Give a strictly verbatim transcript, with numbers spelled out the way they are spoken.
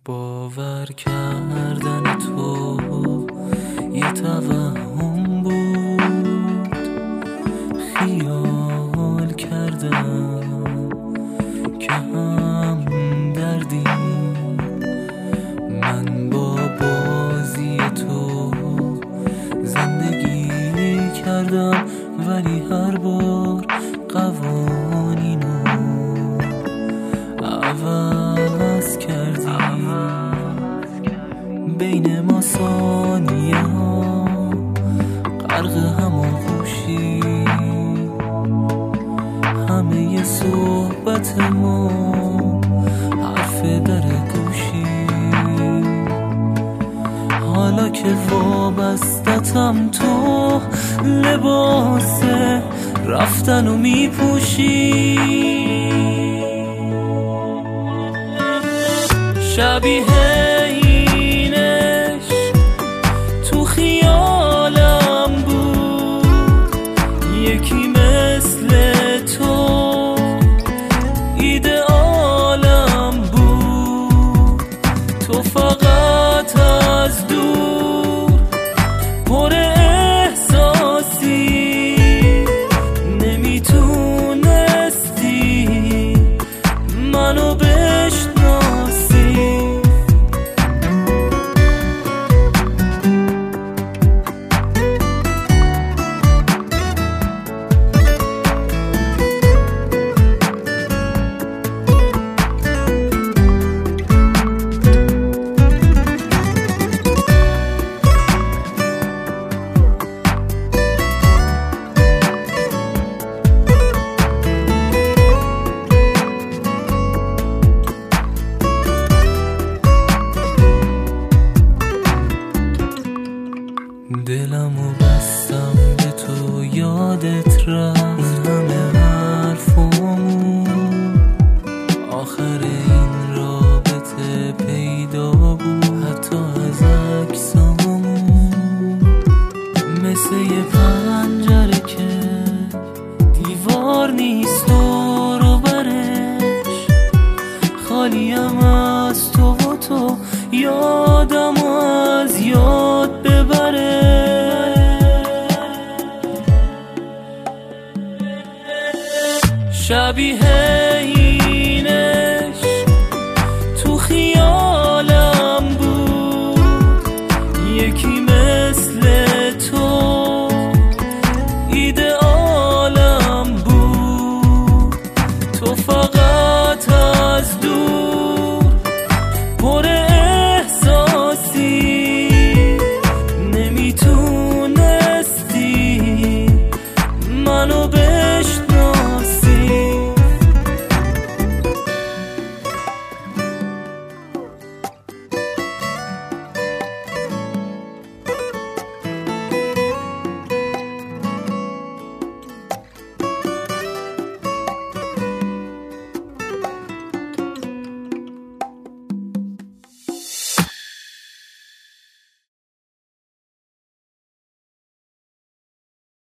باور کردن تو یه توهم بود، خیال کردم که هم دردیم. من با بازی تو زندگی کردم، ولی هر بار قوانینو عوض کردی. بین ما ثانیه ها غرق هماغوشی، همه ی صحبت ما حرف در گوشی. حالا که وابستتم تو لباس رفتنو میپوشی، شبیه اینش تو خیالم بود، یکی مثل تو ایدئالم بود. تو فقط از دور پر احساسی، نمیتونستی منو بشناسی. دلمو بستم به تو، یادت رفت همه حرفامون. آخر این رابطه پیدا بود حتی از عکسامون، مثل یه پنجره که دیوار نیست دور و برش، خالیم از تو و تو یادم از یاد ببره. شبیه اینش تو خیالم بود، یکی مثل تو ایدئالم بود. تو فقط از دور پر احساسی، نمیتونستی منو